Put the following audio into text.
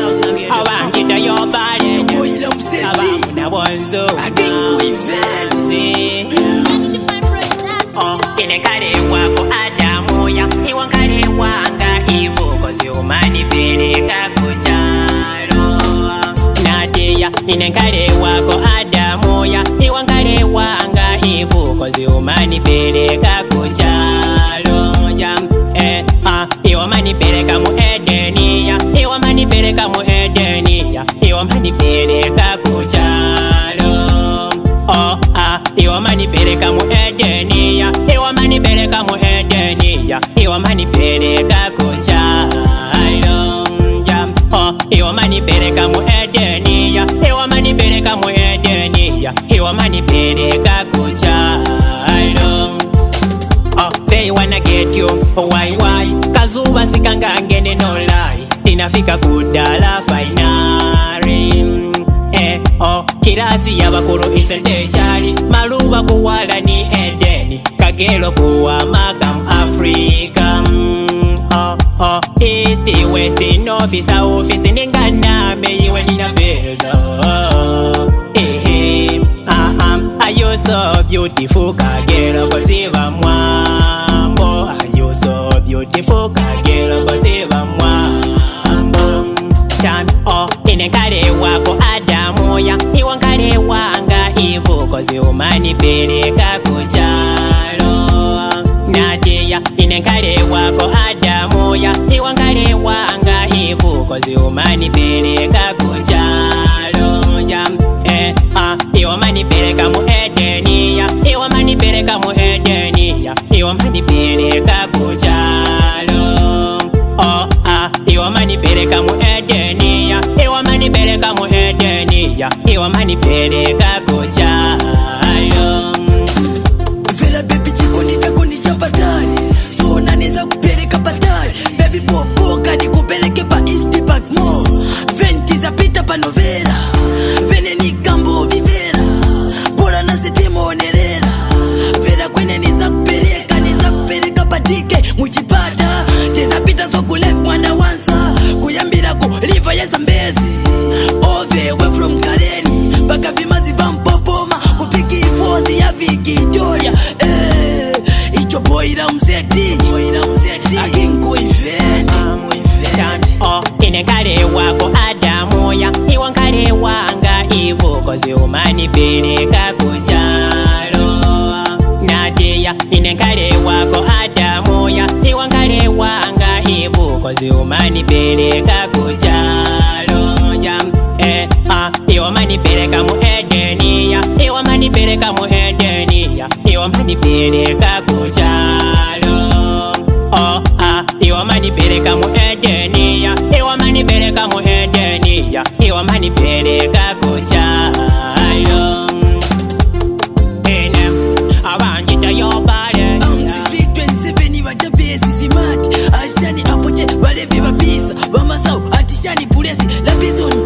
Awanjita your body. Abamuna bonzo. Inekale wako Adamu ya iwankale wanga ivo kozi umani peleka kuchalo. Nadia inekale wako Adamu ya iwankale wanga ivo kozi umani peleka kuchalo. Iwa mani peleka mu Edenia, iwa mani peleka mu Edenia, iwa mani peleka kuchalo. Iwa mani peleka mu Edenia, iwa mani peleka mu Edenia, iwa mani peleka kuchalo. Iwa mani peleka mu Edenia, iwa mani peleka mu Edenia, iwa mani peleka kuchalo. They wanna get you, why? Kazuba sikanga ngene no lie. Tinafika kudala finali. Kirasi yabakuru isenteshali. Maluba kuwala ni Edeni. Kagelo kuwa magam Africa. East, west, north, south. Ningana meyiwe nina beza. Are you so beautiful? Kagelo koziva mwambo. Are you so beautiful? Kagelo koziva mwambo. Chan inekale wako Adamu ya iwankale wanga ivo kozi umani peleka kuchalo. Nadia inekale wako Adamu ya iwankale wanga ivo kozi umani peleka kuchalo. Iwa mani peleka mu Edenia, iwa mani peleka mu Edenia, iwa mani peleka kuchalo. Iwa mani peleka mu Edenia, iwa mani peleka mu Edenia, iwa mani peleka kuchalo. Vela baby chikundi cha batari, so naneza kupeleka batari. Baby popoka nikupeleke pa East Park Mall. Venti za pita pa novela, vene ni kambo vivera. Bora na sitimo onerera, vela kwene niza kupeleka patike muchipata. Teza pita so kule mwana wansa, kuyambira ku liva ya Zambezi. All the way from Kaleni, baka vimazi vampopoma, kupiki ifozi ya Victoria. Icho boira mzeti, akinku event. Inekale wako Adamu ya iwankale wanga ivo kozi umani peleka kuchalo. Nadia inekale wako Adamu ya iwankale wanga ivo kozi umani peleka kuchalo. Iwa mani peleka mu Edenia, iwa mani peleka mu Edenia, iwa mani peleka kuchalo. Iwa mani peleka mu Edenia, iwa mani peleka mu Edenia, iwa mani peleka kuchalo. Awanjita your body. Sweet 27 waja base smart. Ashani apoche wale viva pisa. Wama sau atishani pulesi la bizo